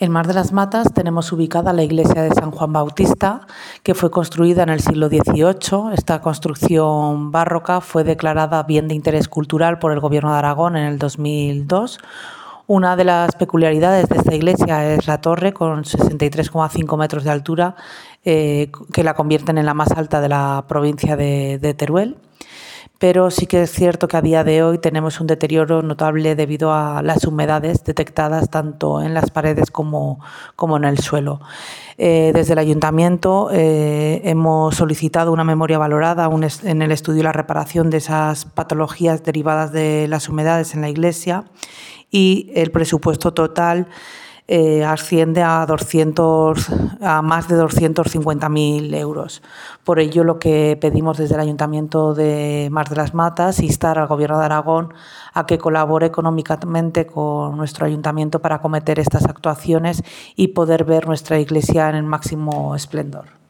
En Mar de las Matas tenemos ubicada la iglesia de San Juan Bautista, que fue construida en el siglo XVIII. Esta construcción barroca fue declarada bien de interés cultural por el Gobierno de Aragón en el 2002. Una de las peculiaridades de esta iglesia es la torre, con 63,5 metros de altura, que la convierten en la más alta de la provincia de Teruel. Pero sí que es cierto que a día de hoy tenemos un deterioro notable debido a las humedades detectadas tanto en las paredes como en el suelo. Desde el Ayuntamiento hemos solicitado una memoria valorada en el estudio y la reparación de esas patologías derivadas de las humedades en la iglesia, y el presupuesto total asciende a más de 250.000 euros. Por ello, lo que pedimos desde el Ayuntamiento de Mar de las Matas es instar al Gobierno de Aragón a que colabore económicamente con nuestro Ayuntamiento para acometer estas actuaciones y poder ver nuestra iglesia en el máximo esplendor.